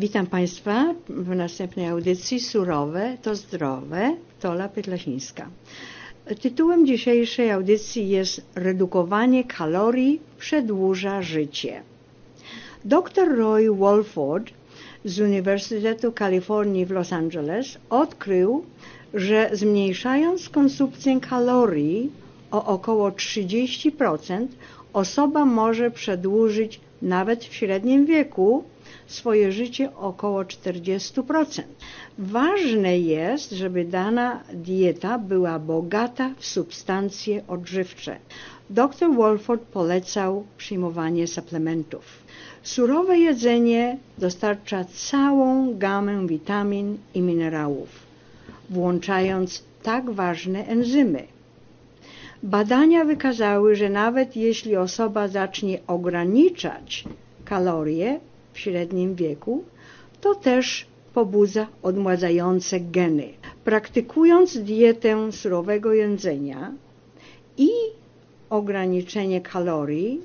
Witam Państwa w następnej audycji Surowe to zdrowe, Tola Pytlasińska. Tytułem dzisiejszej audycji jest Redukowanie kalorii przedłuża życie. Dr Roy Walford z Uniwersytetu Kalifornii w Los Angeles odkrył, że zmniejszając konsumpcję kalorii o około 30%, osoba może przedłużyć nawet w średnim wieku swoje życie około 40%. Ważne jest, żeby dana dieta była bogata w substancje odżywcze. Dr Walford polecał przyjmowanie suplementów. Surowe jedzenie dostarcza całą gamę witamin i minerałów, włączając tak ważne enzymy. Badania wykazały, że nawet jeśli osoba zacznie ograniczać kalorie w średnim wieku, to też pobudza odmładzające geny. Praktykując dietę surowego jedzenia i ograniczenie kalorii,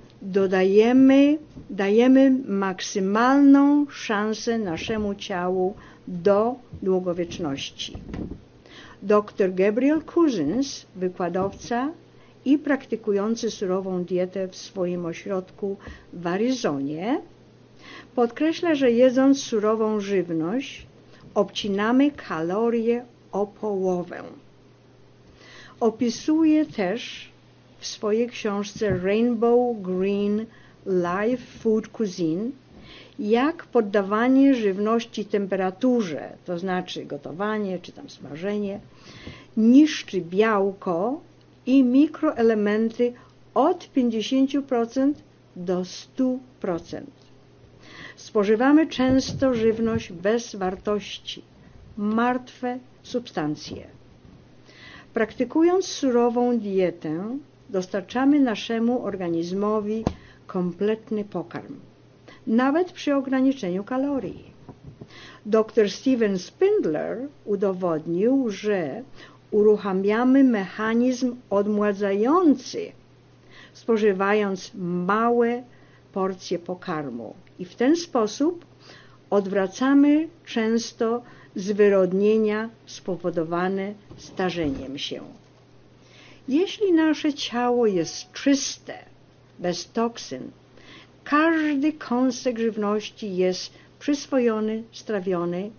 dajemy maksymalną szansę naszemu ciału do długowieczności. Dr Gabriel Cousens, wykładowca i praktykujący surową dietę w swoim ośrodku w Arizonie, podkreśla, że jedząc surową żywność obcinamy kalorie o połowę. Opisuje też w swojej książce Rainbow Green Life Food Cuisine, jak poddawanie żywności temperaturze, to znaczy gotowanie czy tam smażenie, niszczy białko i mikroelementy od 50% do 100%. Spożywamy często żywność bez wartości, martwe substancje. Praktykując surową dietę, dostarczamy naszemu organizmowi kompletny pokarm, nawet przy ograniczeniu kalorii. Dr Steven Spindler udowodnił, że uruchamiamy mechanizm odmładzający, spożywając małe porcje pokarmu i w ten sposób odwracamy często zwyrodnienia spowodowane starzeniem się. Jeśli nasze ciało jest czyste, bez toksyn, każdy kąsek żywności jest przyswojony, strawiony,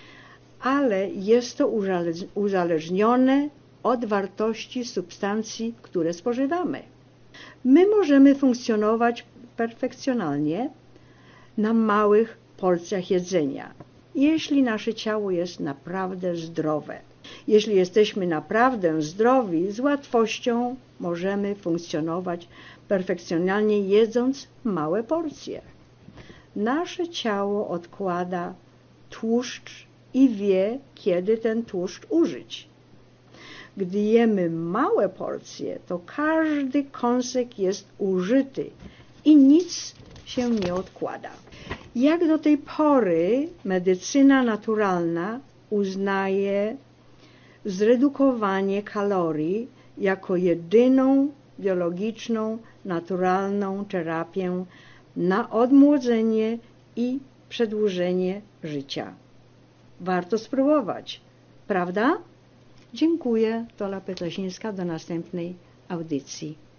ale jest to uzależnione od wartości substancji, które spożywamy. My możemy funkcjonować perfekcjonalnie na małych porcjach jedzenia, jeśli nasze ciało jest naprawdę zdrowe. Jeśli jesteśmy naprawdę zdrowi, z łatwością możemy funkcjonować perfekcjonalnie jedząc małe porcje. Nasze ciało odkłada tłuszcz i wie, kiedy ten tłuszcz użyć. Gdy jemy małe porcje, to każdy kąsek jest użyty i nic się nie odkłada. Jak do tej pory medycyna naturalna uznaje zredukowanie kalorii jako jedyną biologiczną, naturalną terapię na odmłodzenie i przedłużenie życia. Warto spróbować, prawda? Dziękuję, Tola Pytlasińska, do następnej audycji.